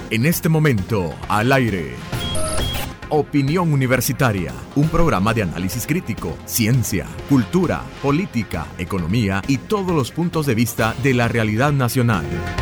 En este momento, al aire. Opinión Universitaria, un programa de análisis crítico, ciencia, cultura, política, economía y todos los puntos de vista de la realidad nacional.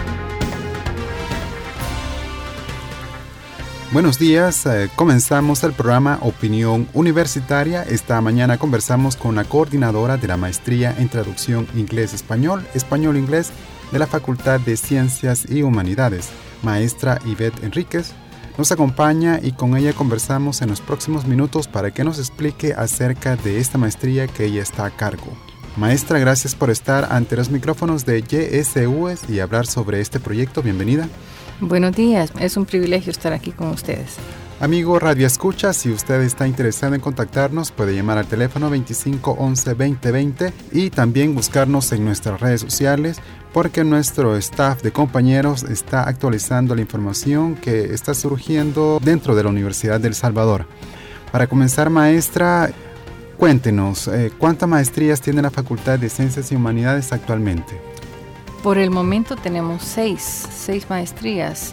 Buenos días, comenzamos el programa Opinión Universitaria. Esta mañana conversamos con la coordinadora de la Maestría en Traducción Inglés-Español, Español-Inglés de la Facultad de Ciencias y Humanidades, maestra Ivette Enríquez. Nos acompaña y con ella conversamos en los próximos minutos para que nos explique acerca de esta maestría que ella está a cargo. Maestra, gracias por estar ante los micrófonos de YSUES y hablar sobre este proyecto. Bienvenida. Buenos días, es un privilegio estar aquí con ustedes. Amigo Radio Escucha, si usted está interesado en contactarnos, puede llamar al teléfono 2511-2020 y también buscarnos en nuestras redes sociales, porque nuestro staff de compañeros está actualizando la información que está surgiendo dentro de la Universidad de El Salvador. Para comenzar, maestra, cuéntenos, ¿cuántas maestrías tiene la Facultad de Ciencias y Humanidades actualmente? Por el momento tenemos seis maestrías,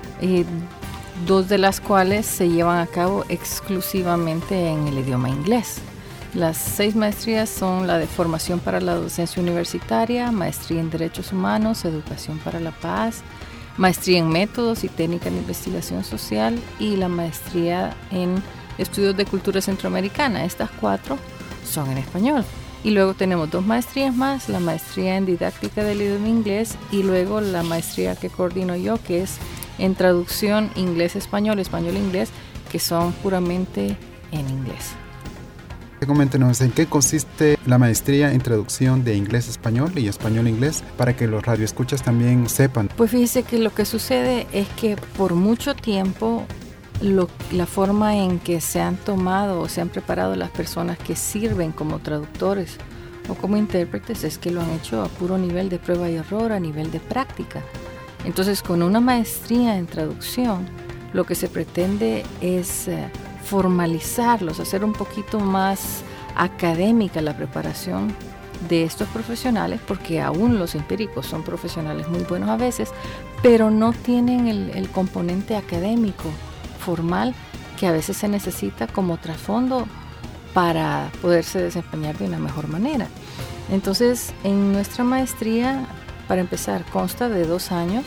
dos de las cuales se llevan a cabo exclusivamente en el idioma inglés. Las 6 maestrías son la de Formación para la Docencia Universitaria, Maestría en Derechos Humanos, Educación para la Paz, Maestría en Métodos y Técnicas de Investigación Social y la Maestría en Estudios de Cultura Centroamericana. Estas 4 son en español. Y luego tenemos 2 maestrías más, la maestría en didáctica del idioma inglés y luego la maestría que coordino yo, que es en traducción inglés-español, español-inglés, que son puramente en inglés. Coméntenos en qué consiste la maestría en traducción de inglés-español y español-inglés para que los radioescuchas también sepan. Pues fíjese que lo que sucede es que por mucho tiempo la forma en que se han tomado o se han preparado las personas que sirven como traductores o como intérpretes es que lo han hecho a puro nivel de prueba y error, a nivel de práctica. Entonces, con una maestría en traducción, lo que se pretende es formalizarlos, hacer un poquito más académica la preparación de estos profesionales, porque aún los empíricos son profesionales muy buenos a veces, pero no tienen el componente académico formal que a veces se necesita como trasfondo para poderse desempeñar de una mejor manera. Entonces, en nuestra maestría, para empezar, consta de 2 años,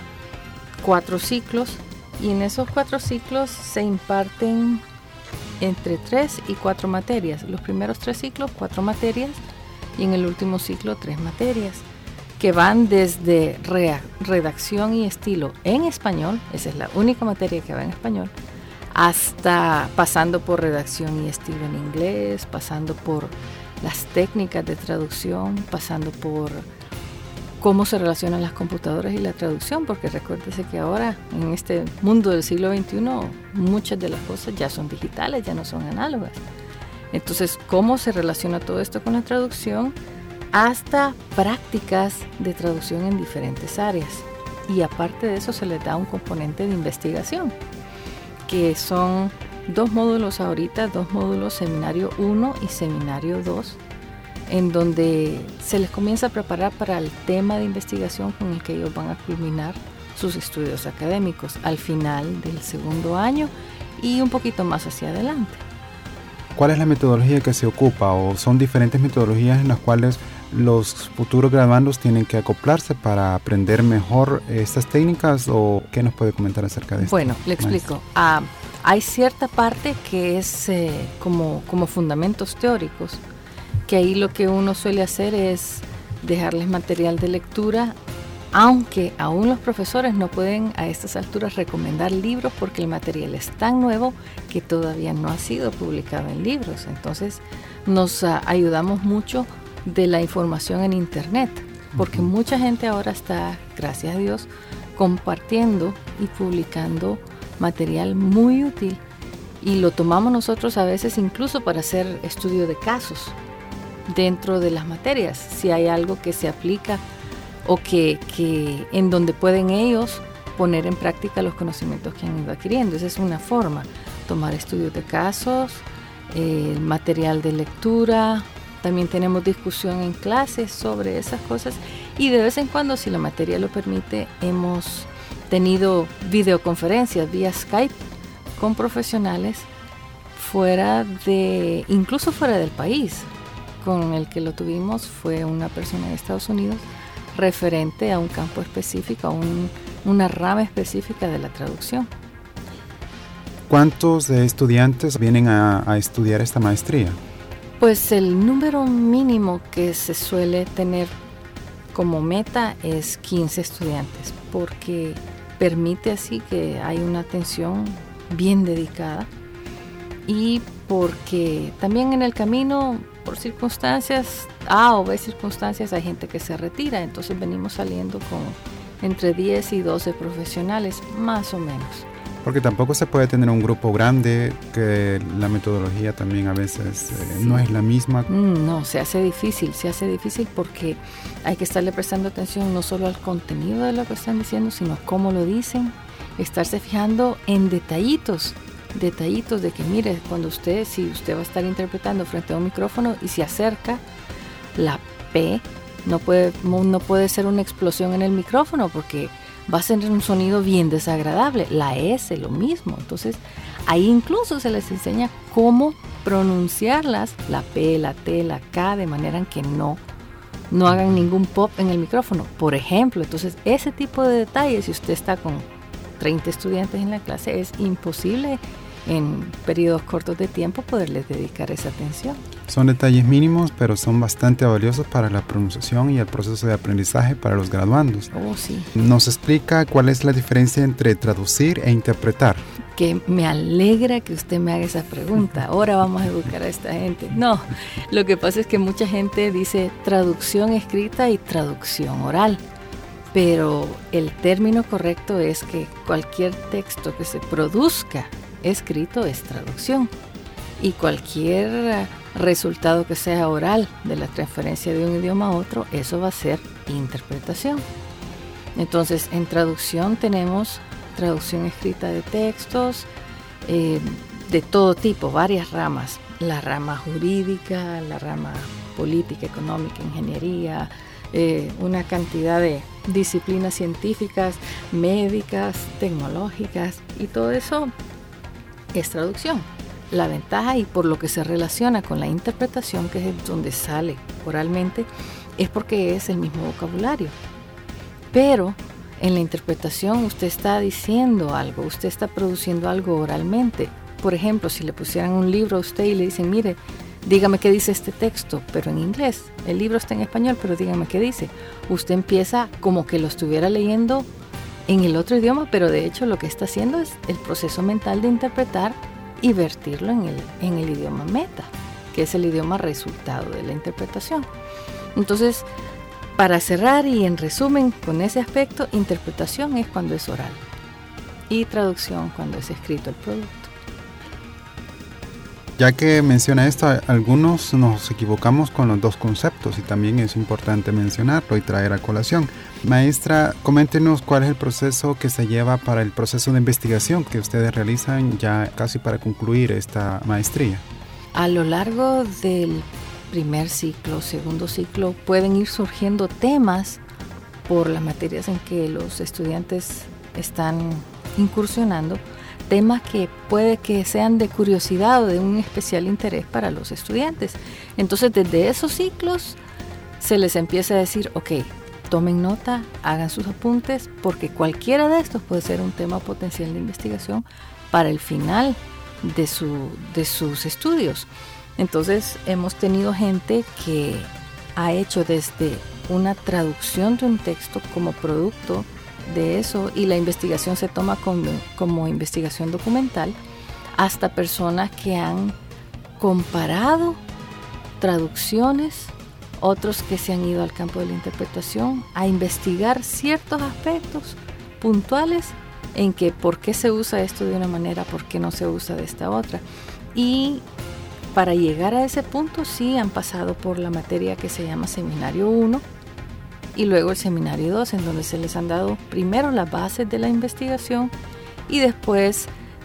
4 ciclos, y en esos 4 ciclos se imparten entre 3 y 4 materias. Los primeros 3 ciclos, 4 materias, y en el último ciclo 3 materias, que van desde redacción y estilo en español, esa es la única materia que va en español, hasta pasando por redacción y estilo en inglés, pasando por las técnicas de traducción, pasando por cómo se relacionan las computadoras y la traducción, porque recuérdese que ahora en este mundo del siglo XXI muchas de las cosas ya son digitales, ya no son análogas. Entonces, ¿cómo se relaciona todo esto con la traducción? Hasta prácticas de traducción en diferentes áreas. Y aparte de eso se les da un componente de investigación, que son 2 módulos ahorita, 2 módulos, seminario 1 y seminario 2, en donde se les comienza a preparar para el tema de investigación con el que ellos van a culminar sus estudios académicos al final del segundo año y un poquito más hacia adelante. ¿Cuál es la metodología que se ocupa o son diferentes metodologías en las cuales los futuros graduandos tienen que acoplarse para aprender mejor estas técnicas, o qué nos puede comentar acerca de esto? Bueno, le explico. Hay cierta parte que es como fundamentos teóricos, que ahí lo que uno suele hacer es dejarles material de lectura, aunque aún los profesores no pueden a estas alturas recomendar libros porque el material es tan nuevo que todavía no ha sido publicado en libros. Entonces nos ayudamos mucho de la información en internet, porque mucha gente ahora está, gracias a Dios, compartiendo y publicando material muy útil, y lo tomamos nosotros a veces incluso para hacer estudio de casos dentro de las materias, si hay algo que se aplica o que en donde pueden ellos poner en práctica los conocimientos que han ido adquiriendo. Esa es una forma, tomar estudios de casos, material de lectura. También tenemos discusión en clases sobre esas cosas, y de vez en cuando, si la materia lo permite, hemos tenido videoconferencias vía Skype con profesionales incluso fuera del país. Con el que lo tuvimos fue una persona de Estados Unidos referente a un campo específico, a una rama específica de la traducción. ¿Cuántos estudiantes vienen a estudiar esta maestría? Pues el número mínimo que se suele tener como meta es 15 estudiantes, porque permite así que hay una atención bien dedicada y porque también en el camino, por circunstancias, A o B circunstancias, hay gente que se retira, entonces venimos saliendo con entre 10 y 12 profesionales, más o menos. Porque tampoco se puede tener un grupo grande, que la metodología también a veces no es la misma. No, se hace difícil porque hay que estarle prestando atención no solo al contenido de lo que están diciendo, sino a cómo lo dicen, estarse fijando en detallitos de que mire, si usted va a estar interpretando frente a un micrófono y se acerca, la P no puede ser una explosión en el micrófono porque va a ser un sonido bien desagradable. La S, lo mismo. Entonces, ahí incluso se les enseña cómo pronunciarlas, la P, la T, la K, de manera en que no hagan ningún pop en el micrófono, por ejemplo. Entonces, ese tipo de detalles, si usted está con 30 estudiantes en la clase, es imposible en periodos cortos de tiempo poderles dedicar esa atención. Son detalles mínimos, pero son bastante valiosos para la pronunciación y el proceso de aprendizaje para los graduandos. Oh, sí. ¿Nos explica cuál es la diferencia entre traducir e interpretar? Que me alegra que usted me haga esa pregunta. Ahora vamos a educar a esta gente. No, lo que pasa es que mucha gente dice traducción escrita y traducción oral. Pero el término correcto es que cualquier texto que se produzca escrito es traducción, y cualquier resultado que sea oral de la transferencia de un idioma a otro, eso va a ser interpretación. Entonces, en traducción tenemos traducción escrita de textos de todo tipo, varias ramas: la rama jurídica, la rama política, económica, ingeniería, una cantidad de disciplinas científicas, médicas, tecnológicas, y todo eso es traducción. La ventaja, y por lo que se relaciona con la interpretación, que es donde sale oralmente, es porque es el mismo vocabulario. Pero en la interpretación usted está diciendo algo, usted está produciendo algo oralmente. Por ejemplo, si le pusieran un libro a usted y le dicen, mire, dígame qué dice este texto, pero en inglés. El libro está en español, pero dígame qué dice. Usted empieza como que lo estuviera leyendo en el otro idioma, pero de hecho lo que está haciendo es el proceso mental de interpretar y vertirlo en el idioma meta, que es el idioma resultado de la interpretación. Entonces, para cerrar y en resumen con ese aspecto, interpretación es cuando es oral y traducción cuando es escrito el producto. Ya que menciona esto, algunos nos equivocamos con los dos conceptos y también es importante mencionarlo y traer a colación. Maestra, coméntenos cuál es el proceso que se lleva para el proceso de investigación que ustedes realizan ya casi para concluir esta maestría. A lo largo del primer ciclo, segundo ciclo, pueden ir surgiendo temas por las materias en que los estudiantes están incursionando, temas que puede que sean de curiosidad o de un especial interés para los estudiantes. Entonces, desde esos ciclos se les empieza a decir, ok, tomen nota, hagan sus apuntes, porque cualquiera de estos puede ser un tema potencial de investigación para el final de sus estudios. Entonces, hemos tenido gente que ha hecho desde una traducción de un texto como producto de eso, y la investigación se toma como investigación documental, hasta personas que han comparado traducciones, otros que se han ido al campo de la interpretación a investigar ciertos aspectos puntuales en que por qué se usa esto de una manera, por qué no se usa de esta otra. Y para llegar a ese punto sí han pasado por la materia que se llama Seminario 1 y luego el Seminario 2, en donde se les han dado primero las bases de la investigación y después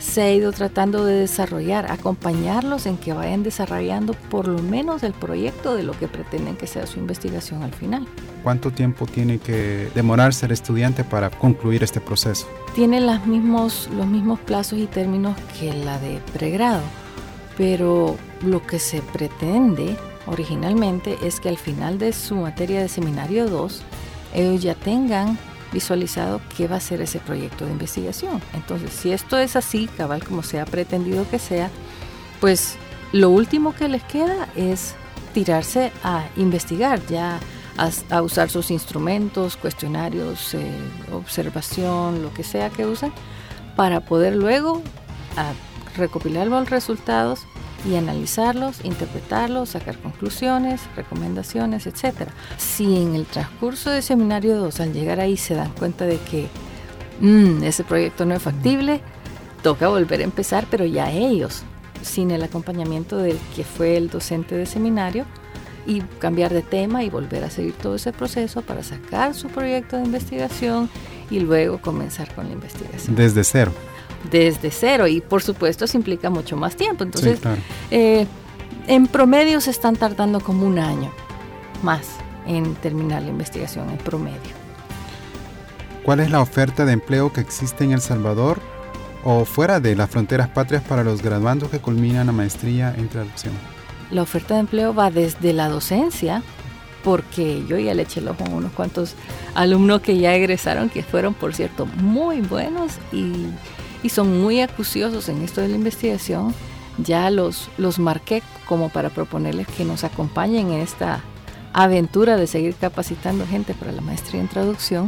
se ha ido tratando de desarrollar, acompañarlos en que vayan desarrollando por lo menos el proyecto de lo que pretenden que sea su investigación al final. ¿Cuánto tiempo tiene que demorarse el estudiante para concluir este proceso? Tiene los mismos plazos y términos que la de pregrado, pero lo que se pretende originalmente es que al final de su materia de seminario 2, ellos ya tengan visualizado qué va a ser ese proyecto de investigación. Entonces, si esto es así, cabal como se ha pretendido que sea, pues lo último que les queda es tirarse a investigar, ya a usar sus instrumentos, cuestionarios, observación, lo que sea que usen, para poder luego recopilar los resultados y analizarlos, interpretarlos, sacar conclusiones, recomendaciones, etc. Si en el transcurso de seminario 2 al llegar ahí se dan cuenta de que ese proyecto no es factible, toca volver a empezar, pero ya ellos, sin el acompañamiento del que fue el docente de seminario, y cambiar de tema y volver a seguir todo ese proceso para sacar su proyecto de investigación y luego comenzar con la investigación. Desde cero. Desde cero, y por supuesto eso implica mucho más tiempo. Entonces, sí, claro. En promedio se están tardando como un año más en terminar la investigación, en promedio. ¿Cuál es la oferta de empleo que existe en El Salvador o fuera de las fronteras patrias para los graduandos que culminan la maestría en traducción? La oferta de empleo va desde la docencia, porque yo ya le eché el ojo a unos cuantos alumnos que ya egresaron, que fueron, por cierto, muy buenos y son muy acuciosos en esto de la investigación. Ya los marqué como para proponerles que nos acompañen en esta aventura de seguir capacitando gente para la maestría en traducción.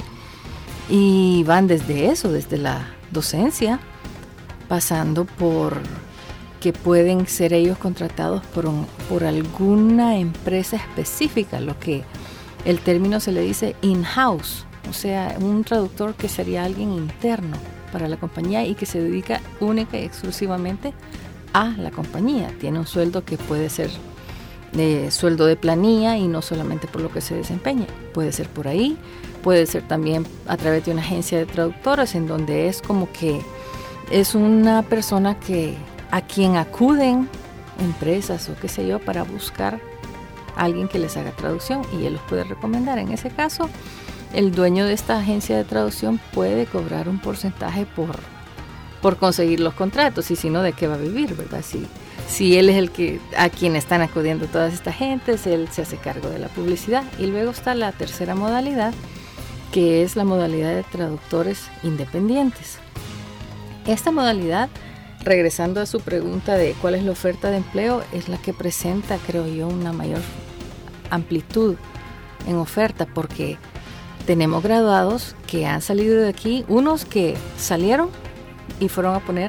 Y van desde eso, desde la docencia, pasando por que pueden ser ellos contratados por alguna empresa específica, lo que el término se le dice in-house, o sea, un traductor que sería alguien interno para la compañía y que se dedica única y exclusivamente a la compañía. Tiene un sueldo que puede ser sueldo de planilla y no solamente por lo que se desempeña. Puede ser por ahí, puede ser también a través de una agencia de traductores, en donde es como que es una persona a quien acuden empresas o qué sé yo para buscar a alguien que les haga traducción y él los puede recomendar. En ese caso, el dueño de esta agencia de traducción puede cobrar un porcentaje por conseguir los contratos, y si no, ¿de qué va a vivir, verdad? Si él es a quien están acudiendo todas estas gentes, él se hace cargo de la publicidad. Y luego está la tercera modalidad, que es la modalidad de traductores independientes. Esta modalidad, regresando a su pregunta de cuál es la oferta de empleo, es la que presenta, creo yo, una mayor amplitud en oferta, porque tenemos graduados que han salido de aquí, unos que salieron y fueron a poner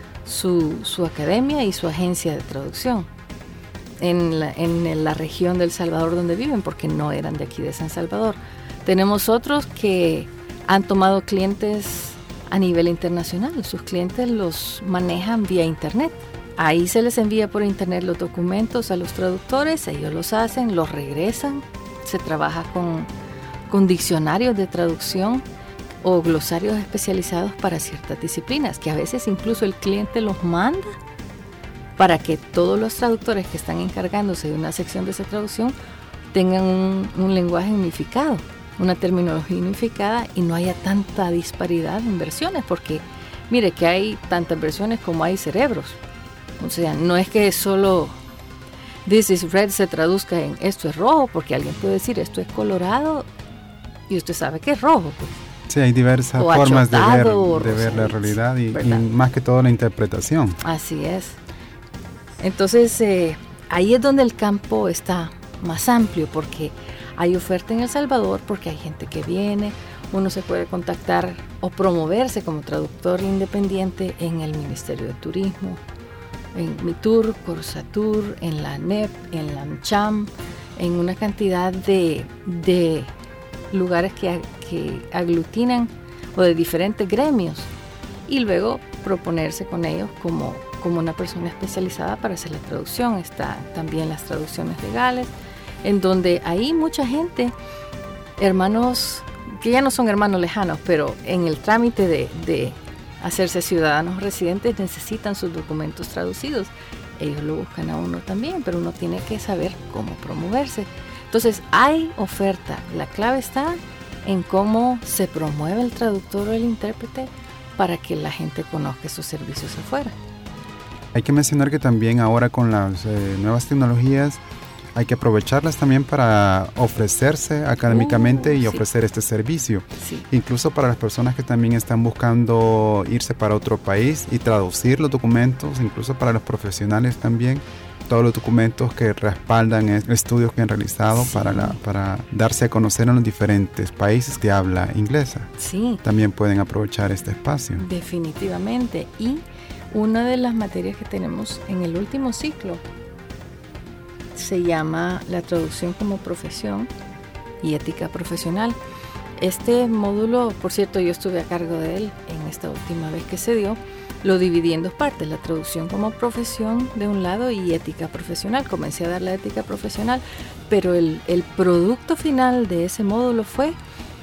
su academia y su agencia de traducción en la región del Salvador donde viven, porque no eran de aquí de San Salvador. Tenemos otros que han tomado clientes a nivel internacional, sus clientes los manejan vía internet. Ahí se les envía por internet los documentos a los traductores, ellos los hacen, los regresan, se trabaja con diccionarios de traducción o glosarios especializados para ciertas disciplinas, que a veces incluso el cliente los manda para que todos los traductores que están encargándose de una sección de esa traducción tengan un lenguaje unificado, una terminología unificada, y no haya tanta disparidad en versiones, porque mire que hay tantas versiones como hay cerebros. O sea, no es que solo this is red se traduzca en esto es rojo, porque alguien puede decir esto es colorado y usted sabe que es rojo, pues. Sí, hay diversas formas de ver la realidad y más que todo la interpretación. Así es. Entonces, ahí es donde el campo está más amplio, porque hay oferta en El Salvador, porque hay gente que viene, uno se puede contactar o promoverse como traductor independiente en el Ministerio de Turismo, en MITUR, Corsatur, en la ANEP, en la AmCham, en una cantidad de lugares que aglutinan o de diferentes gremios, y luego proponerse con ellos como una persona especializada para hacer la traducción. Están también las traducciones legales, en donde hay mucha gente, hermanos que ya no son hermanos lejanos, pero en el trámite de hacerse ciudadanos residentes necesitan sus documentos traducidos. Ellos lo buscan a uno también, pero uno tiene que saber cómo promoverse. Entonces hay oferta, la clave está en cómo se promueve el traductor o el intérprete para que la gente conozca sus servicios afuera. Hay que mencionar que también ahora con las nuevas tecnologías hay que aprovecharlas también para ofrecerse académicamente y ofrecer este servicio. Sí. Incluso para las personas que también están buscando irse para otro país y traducir los documentos, incluso para los profesionales también, todos los documentos que respaldan estudios que han realizado para darse a conocer en los diferentes países de habla inglesa. Sí. También pueden aprovechar este espacio. Definitivamente. Y una de las materias que tenemos en el último ciclo se llama la traducción como profesión y ética profesional. Este módulo, por cierto, yo estuve a cargo de él en esta última vez que se dio. Lo dividí en dos partes, la traducción como profesión de un lado y ética profesional. Comencé a dar la ética profesional, pero el producto final de ese módulo fue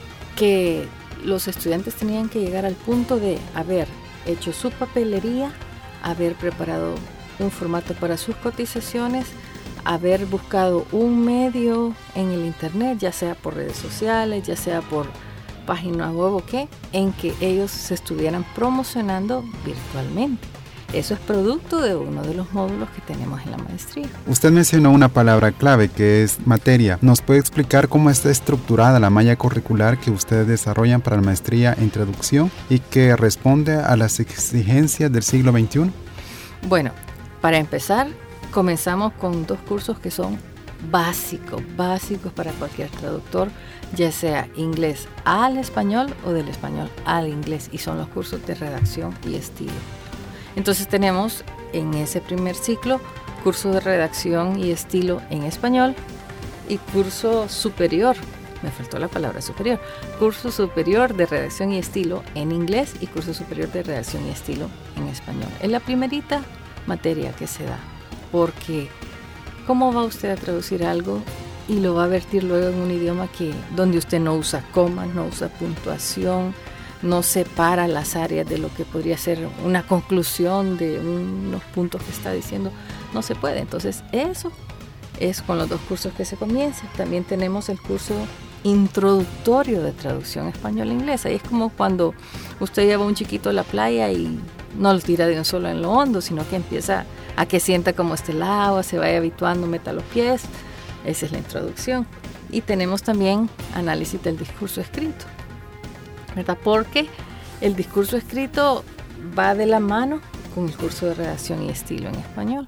que los estudiantes tenían que llegar al punto de haber hecho su papelería, haber preparado un formato para sus cotizaciones, haber buscado un medio en el internet, ya sea por redes sociales, ya sea por página web o qué, en que ellos se estuvieran promocionando virtualmente. Eso es producto de uno de los módulos que tenemos en la maestría. Usted mencionó una palabra clave que es materia. ¿Nos puede explicar cómo está estructurada la malla curricular que ustedes desarrollan para la maestría en traducción y que responde a las exigencias del siglo XXI? Bueno, para empezar, comenzamos con 2 cursos que son básicos para cualquier traductor, ya sea inglés al español o del español al inglés, y son los cursos de redacción y estilo. Entonces tenemos en ese primer ciclo curso de redacción y estilo en español y curso superior, me faltó la palabra superior, curso superior de redacción y estilo en inglés y curso superior de redacción y estilo en español. Es la primerita materia que se da, porque ¿cómo va usted a traducir algo y lo va a vertir luego en un idioma donde usted no usa comas, no usa puntuación, no separa las áreas de lo que podría ser una conclusión de unos puntos que está diciendo? No se puede. Entonces eso es con los 2 cursos que se comienza. También tenemos el curso introductorio de traducción español-inglés. Ahí es como cuando usted lleva a un chiquito a la playa y no lo tira de un solo en lo hondo, sino que empieza a que sienta cómo está el agua, se vaya habituando, meta los pies. Esa es la introducción. Y tenemos también análisis del discurso escrito, ¿verdad? Porque el discurso escrito va de la mano con el curso de redacción y estilo en español.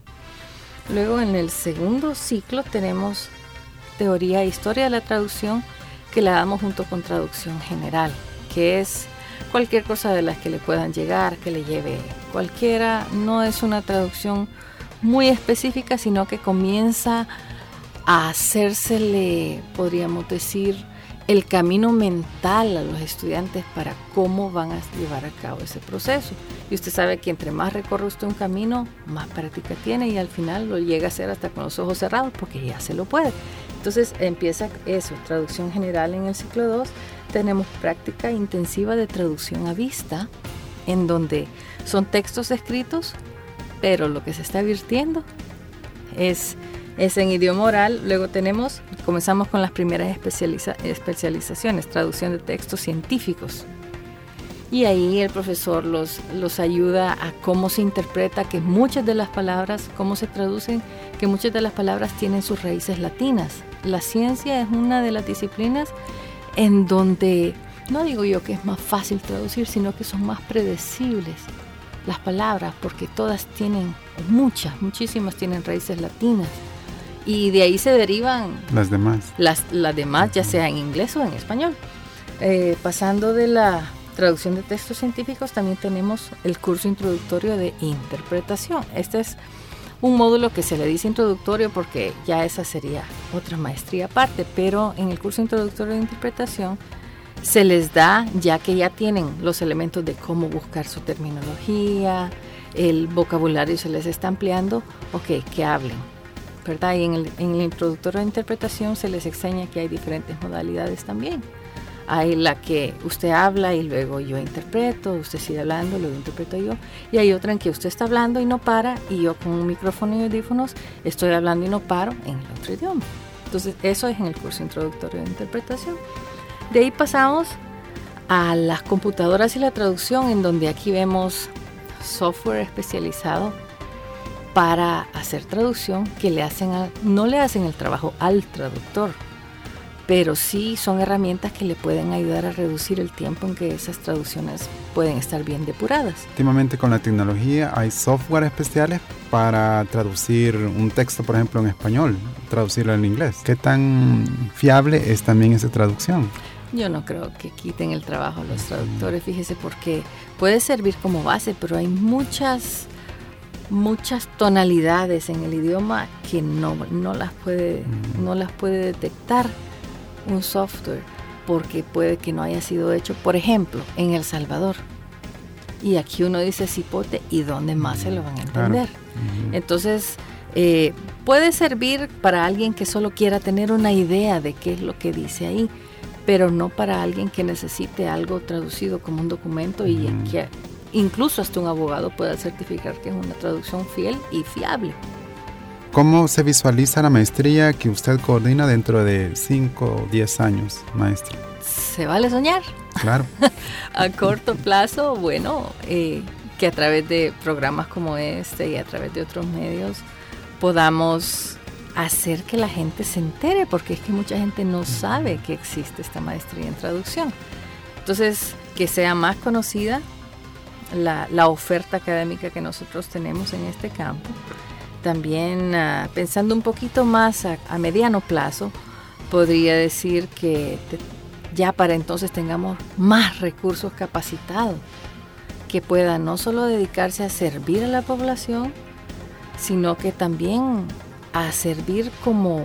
Luego en el segundo ciclo tenemos teoría e historia de la traducción, que la damos junto con traducción general, que es cualquier cosa de las que le puedan llegar, que le lleve cualquiera. No es una traducción muy específica, sino que comienza a hacérsele, podríamos decir, el camino mental a los estudiantes para cómo van a llevar a cabo ese proceso. Y usted sabe que entre más recorre usted un camino, más práctica tiene, y al final lo llega a hacer hasta con los ojos cerrados porque ya se lo puede. Entonces empieza eso, traducción general en el ciclo 2. Tenemos práctica intensiva de traducción a vista, en donde son textos escritos, pero lo que se está virtiendo es en idioma oral. Luego comenzamos con las primeras especializaciones, traducción de textos científicos. Y ahí el profesor los ayuda a cómo se interpreta, que muchas de las palabras, cómo se traducen, que muchas de las palabras tienen sus raíces latinas. La ciencia es una de las disciplinas en donde, no digo yo que es más fácil traducir, sino que son más predecibles las palabras, porque todas tienen, muchísimas tienen raíces latinas. Y de ahí se derivan las demás. Las demás, ya sea en inglés o en español. Pasando de la traducción de textos científicos, también tenemos el curso introductorio de interpretación. Este es un módulo que se le dice introductorio porque ya esa sería otra maestría aparte, pero en el curso introductorio de interpretación se les da, ya que ya tienen los elementos de cómo buscar su terminología, el vocabulario se les está ampliando, que hablen, ¿verdad? Y en el introductorio de interpretación se les enseña que hay diferentes modalidades también. Hay la que usted habla y luego yo interpreto, usted sigue hablando, luego interpreto yo. Y hay otra en que usted está hablando y no para, y yo con un micrófono y audífonos estoy hablando y no paro en el otro idioma. Entonces eso es en el curso introductorio de interpretación. De ahí pasamos a las computadoras y la traducción, en donde aquí vemos software especializado para hacer traducción que no le hacen el trabajo al traductor, pero sí son herramientas que le pueden ayudar a reducir el tiempo en que esas traducciones pueden estar bien depuradas. Últimamente con la tecnología hay software especiales para traducir un texto, por ejemplo, en español, traducirlo en inglés. ¿Qué tan fiable es también esa traducción? Yo no creo que quiten el trabajo a los traductores, fíjese, porque puede servir como base, pero hay muchas tonalidades en el idioma que no las puede detectar un software, porque puede que no haya sido hecho, por ejemplo, en El Salvador. Y aquí uno dice cipote, ¿y dónde más se lo van a entender? Claro. Entonces, puede servir para alguien que solo quiera tener una idea de qué es lo que dice ahí, pero no para alguien que necesite algo traducido como un documento y que incluso hasta un abogado pueda certificar que es una traducción fiel y fiable. ¿Cómo se visualiza la maestría que usted coordina dentro de 5 o 10 años, maestra? ¿Se vale soñar? Claro. A corto plazo, bueno, que a través de programas como este y a través de otros medios podamos hacer que la gente se entere, porque es que mucha gente no sabe que existe esta maestría en traducción. Entonces, que sea más conocida la oferta académica que nosotros tenemos en este campo. También pensando un poquito más a mediano plazo, podría decir que ya para entonces tengamos más recursos capacitados que puedan no solo dedicarse a servir a la población, sino que también a servir como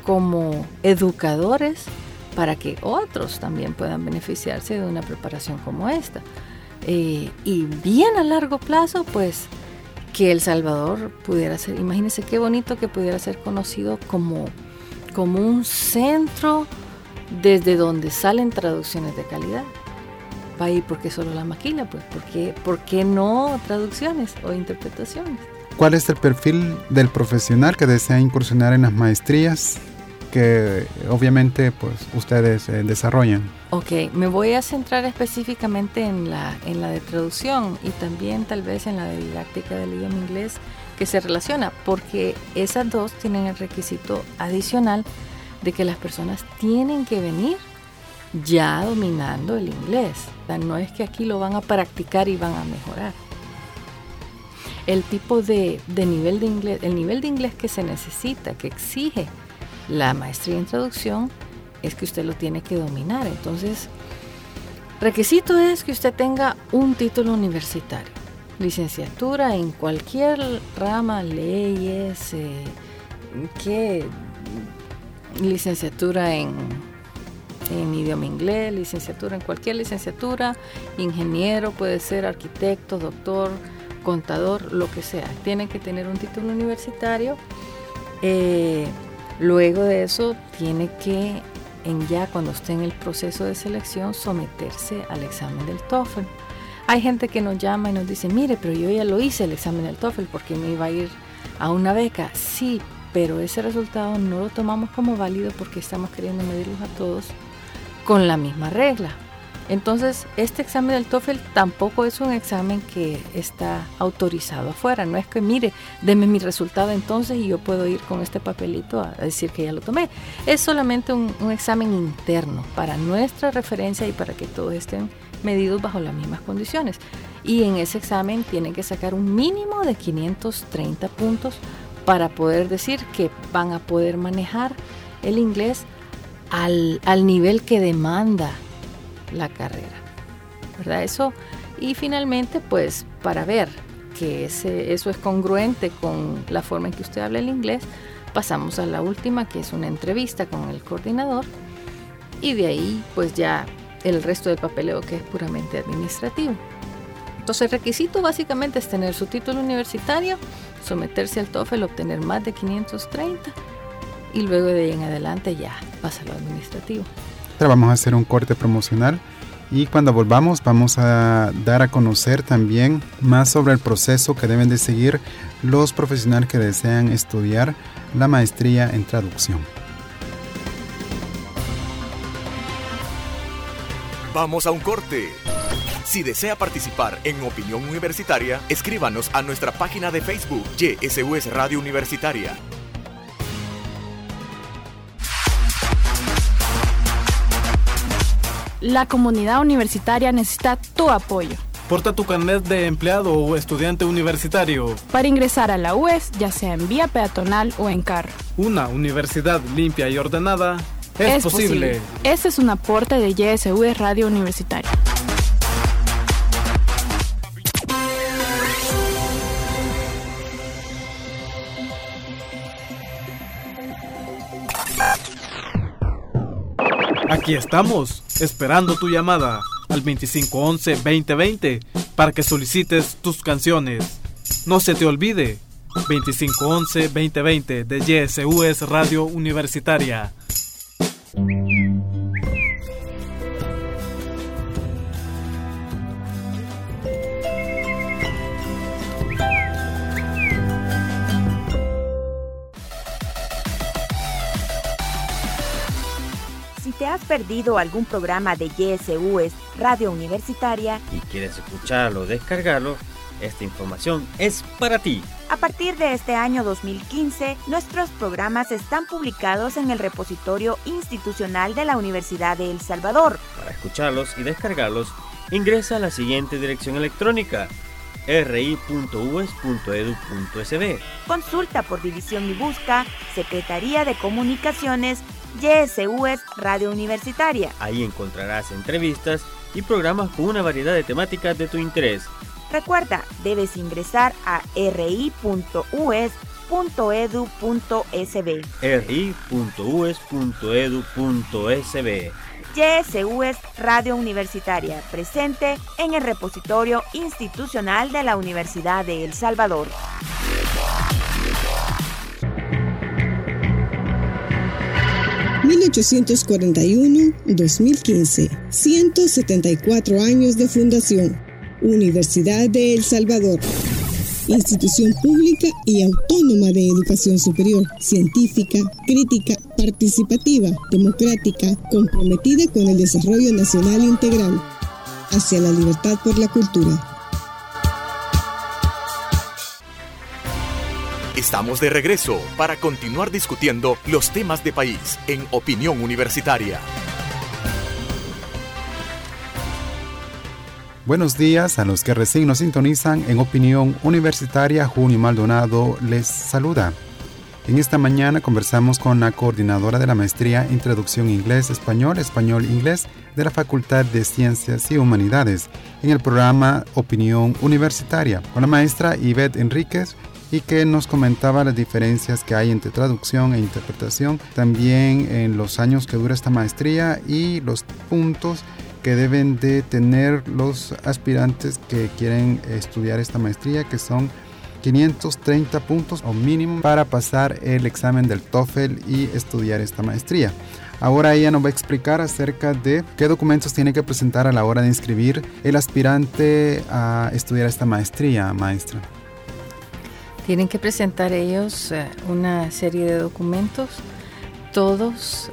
educadores para que otros también puedan beneficiarse de una preparación como esta. Y bien a largo plazo, pues, que El Salvador pudiera ser, imagínense qué bonito que pudiera ser conocido como un centro desde donde salen traducciones de calidad. Va a ir porque solo la maquila, pues, ¿por qué no traducciones o interpretaciones? ¿Cuál es el perfil del profesional que desea incursionar en las maestrías que obviamente pues ustedes desarrollan? Ok, me voy a centrar específicamente en la de traducción y también tal vez en la de didáctica del idioma inglés, que se relaciona, porque esas dos tienen el requisito adicional de que las personas tienen que venir ya dominando el inglés. O sea, no es que aquí lo van a practicar y van a mejorar. El tipo de nivel de inglés, el nivel de inglés que se necesita, que exige la maestría en traducción, es que usted lo tiene que dominar. Entonces, requisito es que usted tenga un título universitario, licenciatura en cualquier rama, leyes, licenciatura en idioma inglés, licenciatura en cualquier licenciatura, ingeniero, puede ser arquitecto, doctor, contador, lo que sea. Tiene que tener un título universitario. Luego de eso tiene que, ya cuando esté en el proceso de selección, someterse al examen del TOEFL. Hay gente que nos llama y nos dice, mire, pero yo ya lo hice el examen del TOEFL porque me iba a ir a una beca. Sí, pero ese resultado no lo tomamos como válido porque estamos queriendo medirlos a todos con la misma regla. Entonces, este examen del TOEFL tampoco es un examen que está autorizado afuera. No es que, mire, deme mi resultado entonces y yo puedo ir con este papelito a decir que ya lo tomé. Es solamente un examen interno para nuestra referencia y para que todos estén medidos bajo las mismas condiciones. Y en ese examen tienen que sacar un mínimo de 530 puntos para poder decir que van a poder manejar el inglés al nivel que demanda la carrera, ¿verdad? Eso, y finalmente, pues, para ver que eso es congruente con la forma en que usted habla el inglés, pasamos a la última, que es una entrevista con el coordinador, y de ahí, pues, ya el resto del papeleo, que es puramente administrativo. Entonces, el requisito básicamente es tener su título universitario, someterse al TOEFL, obtener más de 530, y luego de ahí en adelante ya pasa a lo administrativo. Pero vamos a hacer un corte promocional y cuando volvamos vamos a dar a conocer también más sobre el proceso que deben de seguir los profesionales que desean estudiar la maestría en traducción. Vamos a un corte. Si desea participar en Opinión Universitaria, escríbanos a nuestra página de Facebook YSUS Radio Universitaria. La comunidad universitaria necesita tu apoyo. Porta tu carnet de empleado o estudiante universitario para ingresar a la UES, ya sea en vía peatonal o en carro. Una universidad limpia y ordenada es posible. Este es un aporte de YSUS Radio Universitaria. Aquí estamos, esperando tu llamada al 2511-2020 para que solicites tus canciones. No se te olvide, 2511-2020 de YSUS Radio Universitaria. Si te has perdido algún programa de YSUS Radio Universitaria y quieres escucharlo o descargarlo, esta información es para ti. A partir de este año 2015, nuestros programas están publicados en el repositorio institucional de la Universidad de El Salvador. Para escucharlos y descargarlos, ingresa a la siguiente dirección electrónica: ri.ues.edu.sb. Consulta por división y busca Secretaría de Comunicaciones YSUS Radio Universitaria. Ahí encontrarás entrevistas y programas con una variedad de temáticas de tu interés. Recuerda, debes ingresar a ri.ues.edu.sb. ri.ues.edu.sb. YSUS Radio Universitaria, presente en el repositorio institucional de la Universidad de El Salvador. (1841-2015) 174 años de fundación. Universidad de El Salvador. Institución pública y autónoma de educación superior, científica, crítica, participativa, democrática, comprometida con el desarrollo nacional integral, hacia la libertad por la cultura. Estamos de regreso para continuar discutiendo los temas de país en Opinión Universitaria. Buenos días a los que recién nos sintonizan en Opinión Universitaria. Junio Maldonado les saluda. En esta mañana conversamos con la coordinadora de la maestría en traducción inglés-español, español-inglés de la Facultad de Ciencias y Humanidades en el programa Opinión Universitaria, con la maestra Ivette Enríquez, y que nos comentaba las diferencias que hay entre traducción e interpretación, también en los años que dura esta maestría y los puntos que deben de tener los aspirantes que quieren estudiar esta maestría, que son 530 puntos o mínimo para pasar el examen del TOEFL y estudiar esta maestría. Ahora ella nos va a explicar acerca de qué documentos tiene que presentar a la hora de inscribir el aspirante a estudiar esta maestría, maestra. Tienen que presentar ellos una serie de documentos, todos,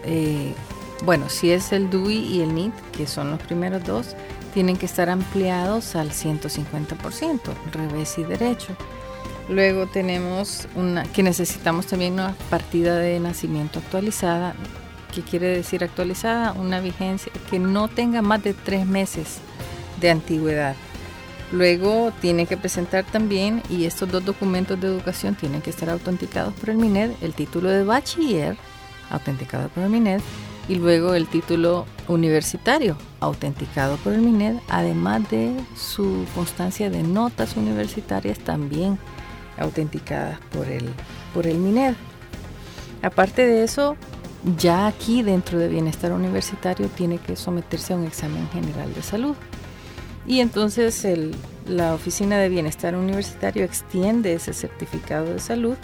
si es el DUI y el NIT, que son los primeros dos, tienen que estar ampliados al 150%, revés y derecho. Luego tenemos que necesitamos también una partida de nacimiento actualizada. ¿Qué quiere decir actualizada? Una vigencia que no tenga más de 3 meses de antigüedad. Luego tiene que presentar también, y estos dos documentos de educación tienen que estar autenticados por el MINED, el título de bachiller, autenticado por el MINED, y luego el título universitario, autenticado por el MINED, además de su constancia de notas universitarias también autenticadas por el MINED. Aparte de eso, ya aquí dentro de Bienestar Universitario tiene que someterse a un examen general de salud. Y entonces la Oficina de Bienestar Universitario extiende ese certificado de salud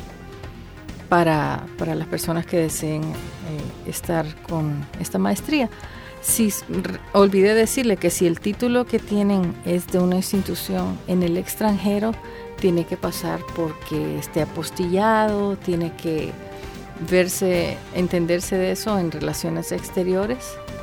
para las personas que deseen estar con esta maestría. Sí, olvidé decirle que si el título que tienen es de una institución en el extranjero, tiene que pasar porque esté apostillado, tiene que entenderse de eso en relaciones exteriores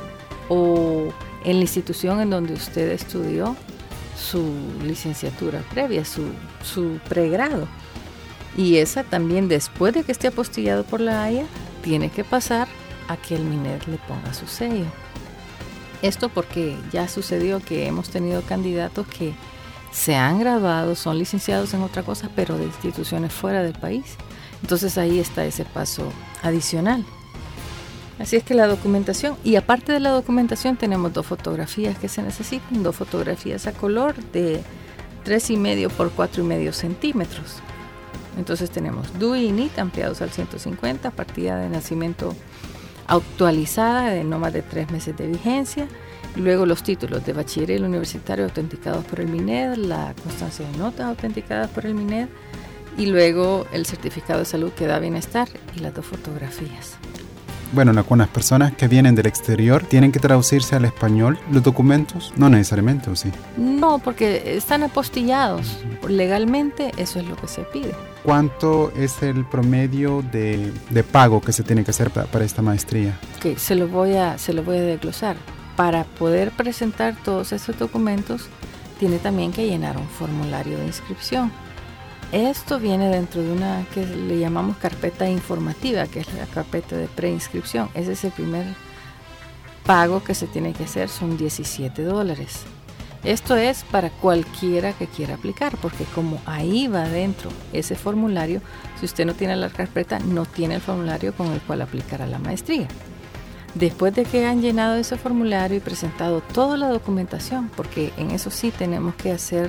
o en la institución en donde usted estudió su licenciatura previa, su pregrado. Y esa también, después de que esté apostillado por la Haya, tiene que pasar a que el MINED le ponga su sello. Esto porque ya sucedió que hemos tenido candidatos que se han graduado, son licenciados en otra cosa, pero de instituciones fuera del país. Entonces ahí está ese paso adicional. Así es que la documentación, y aparte de la documentación tenemos 2 fotografías que se necesitan, 2 fotografías a color de 3,5 por 4,5 centímetros. Entonces tenemos DUI y NIT ampliados al 150, partida de nacimiento actualizada de no más de 3 meses de vigencia, luego los títulos de bachiller universitario autenticados por el MINED, la constancia de notas autenticadas por el MINED y luego el certificado de salud que da bienestar y las 2 fotografías. Bueno, con las personas que vienen del exterior, ¿tienen que traducirse al español los documentos? No necesariamente, ¿o sí? No, porque están apostillados. Legalmente eso es lo que se pide. ¿Cuánto es el promedio de pago que se tiene que hacer para esta maestría? Okay, se lo voy a desglosar. Para poder presentar todos esos documentos, tiene también que llenar un formulario de inscripción. Esto viene dentro de una que le llamamos carpeta informativa, que es la carpeta de preinscripción. Ese es el primer pago que se tiene que hacer, son $17. Esto es para cualquiera que quiera aplicar, porque como ahí va dentro ese formulario, si usted no tiene la carpeta, no tiene el formulario con el cual aplicar a la maestría. Después de que han llenado ese formulario y presentado toda la documentación, porque en eso sí tenemos que hacer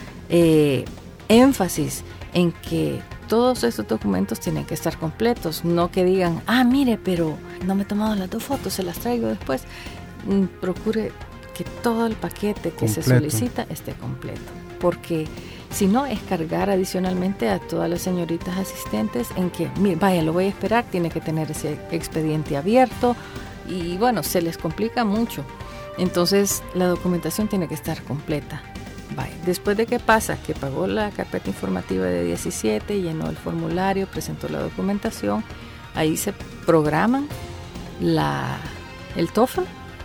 énfasis en que todos estos documentos tienen que estar completos, no que digan, mire, pero no me he tomado las 2 fotos, se las traigo después. Procure que todo el paquete que se solicita esté completo, porque si no es cargar adicionalmente a todas las señoritas asistentes en que, mire, vaya, lo voy a esperar, tiene que tener ese expediente abierto y bueno, se les complica mucho. Entonces la documentación tiene que estar completa. Después de que pasa, que pagó la carpeta informativa de 17, llenó el formulario, presentó la documentación, ahí se programan el TOEFL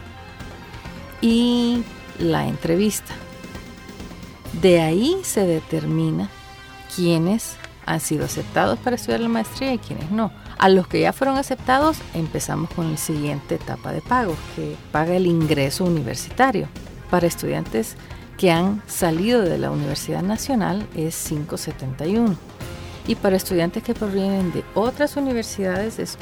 y la entrevista. De ahí se determina quiénes han sido aceptados para estudiar la maestría y quiénes no. A los que ya fueron aceptados, empezamos con la siguiente etapa de pago, que paga el ingreso universitario. Para estudiantes que han salido de la Universidad Nacional es $5.71 y para estudiantes que provienen de otras universidades es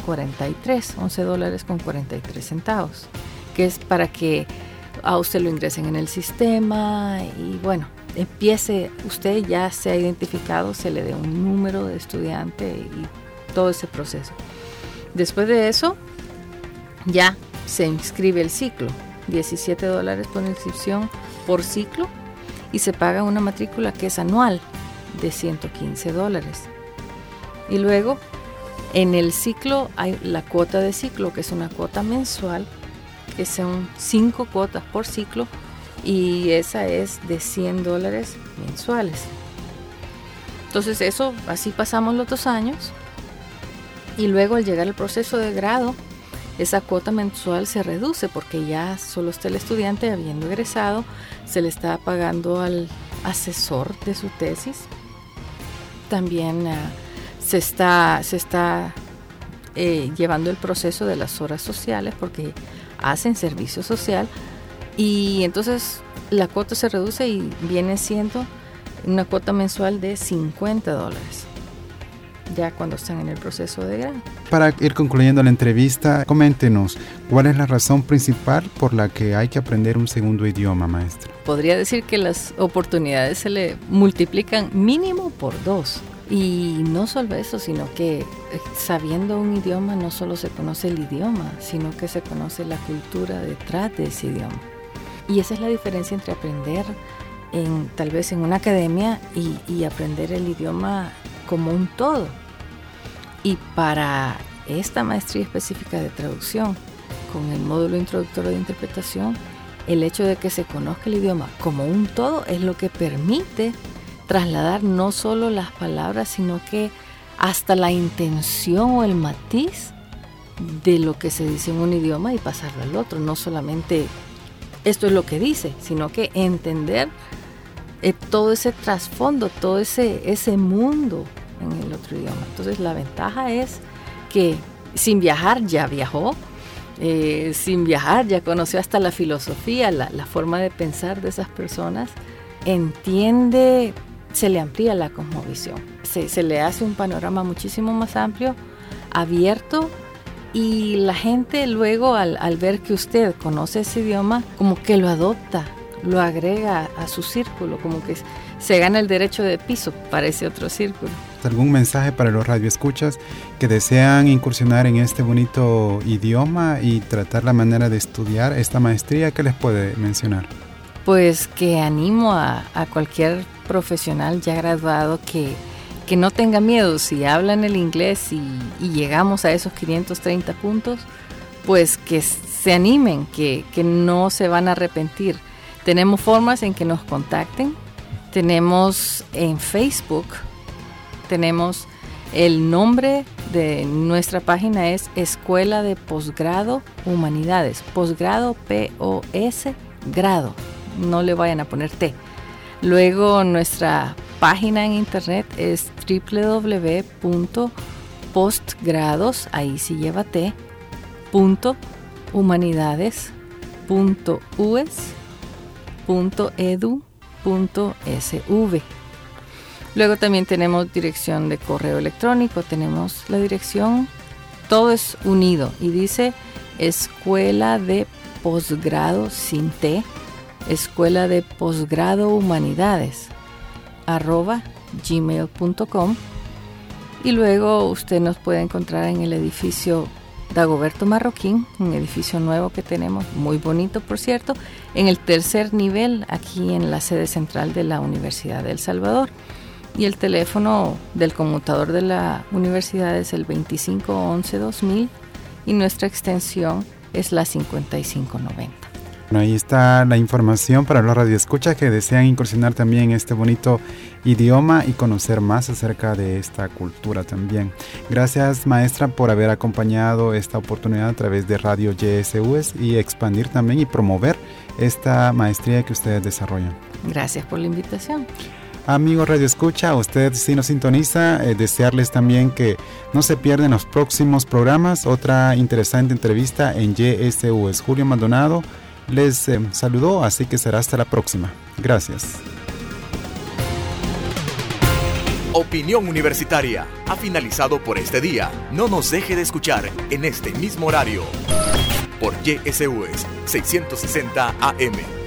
$11.43, que es para que a usted lo ingresen en el sistema y bueno, empiece, usted ya se ha identificado, se le dé un número de estudiante y todo ese proceso. Después de eso ya se inscribe el ciclo, $17 por inscripción por ciclo y se paga una matrícula que es anual de $115. Y luego en el ciclo hay la cuota de ciclo, que es una cuota mensual, que son 5 cuotas por ciclo y esa es de $100 mensuales. Entonces eso, así pasamos los 2 años y luego al llegar al proceso de grado, esa cuota mensual se reduce porque ya solo está el estudiante habiendo egresado, se le está pagando al asesor de su tesis, también se está llevando el proceso de las horas sociales porque hacen servicio social y entonces la cuota se reduce y viene siendo una cuota mensual de $50 ya cuando están en el proceso de grado. Para ir concluyendo la entrevista, coméntenos, ¿cuál es la razón principal por la que hay que aprender un segundo idioma, maestra? Podría decir que las oportunidades se le multiplican mínimo por 2. Y no solo eso, sino que sabiendo un idioma no solo se conoce el idioma, sino que se conoce la cultura detrás de ese idioma. Y esa es la diferencia entre aprender tal vez en una academia y aprender el idioma como un todo. Y para esta maestría específica de traducción, con el módulo introductorio de interpretación, el hecho de que se conozca el idioma como un todo es lo que permite trasladar no solo las palabras, sino que hasta la intención o el matiz de lo que se dice en un idioma y pasarlo al otro. No solamente esto es lo que dice, sino que entender todo ese trasfondo, todo ese mundo en el otro idioma. Entonces la ventaja es que sin viajar ya viajó, sin viajar ya conoció hasta la filosofía, la forma de pensar de esas personas, entiende, se le amplía la cosmovisión, se le hace un panorama muchísimo más amplio, abierto, y la gente luego al ver que usted conoce ese idioma, como que lo adopta, lo agrega a su círculo, como que se gana el derecho de piso para ese otro círculo. ¿Algún mensaje para los radioescuchas que desean incursionar en este bonito idioma y tratar la manera de estudiar esta maestría? ¿Qué les puede mencionar? Pues que animo a cualquier profesional ya graduado que no tenga miedo. Si hablan el inglés y llegamos a esos 530 puntos, pues que se animen, que no se van a arrepentir. Tenemos formas en que nos contacten. Tenemos en Facebook, tenemos el nombre de nuestra página es Escuela de Posgrado Humanidades. Posgrado, P-O-S, grado. No le vayan a poner T. Luego nuestra página en internet es www.postgrados, ahí sí lleva T, .humanidades.ues.edu.sv. Luego también tenemos dirección de correo electrónico, tenemos la dirección, todo es unido y dice Escuela de Posgrado sin T, Escuela de Posgrado Humanidades @gmail.com, y luego usted nos puede encontrar en el edificio Dagoberto Marroquín, un edificio nuevo que tenemos, muy bonito por cierto, en el tercer nivel, aquí en la sede central de la Universidad de El Salvador. Y el teléfono del conmutador de la universidad es el 2511-2000 y nuestra extensión es la 5590. Bueno, ahí está la información para los radioescuchas que desean incursionar también en este bonito idioma y conocer más acerca de esta cultura también. Gracias, maestra, por haber acompañado esta oportunidad a través de Radio YSUS y expandir también y promover esta maestría que ustedes desarrollan. Gracias por la invitación. Amigos Radio Escucha, usted si nos sintoniza, desearles también que no se pierdan los próximos programas. Otra interesante entrevista en YSUS. Julio Maldonado les saludó, así que será hasta la próxima. Gracias. Opinión Universitaria ha finalizado por este día. No nos deje de escuchar en este mismo horario por YSUS 660 AM.